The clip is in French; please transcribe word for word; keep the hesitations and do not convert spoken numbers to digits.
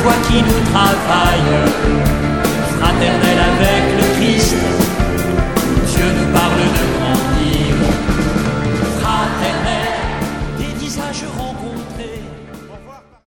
foi qui nous travaille, fraternelle avec le Christ.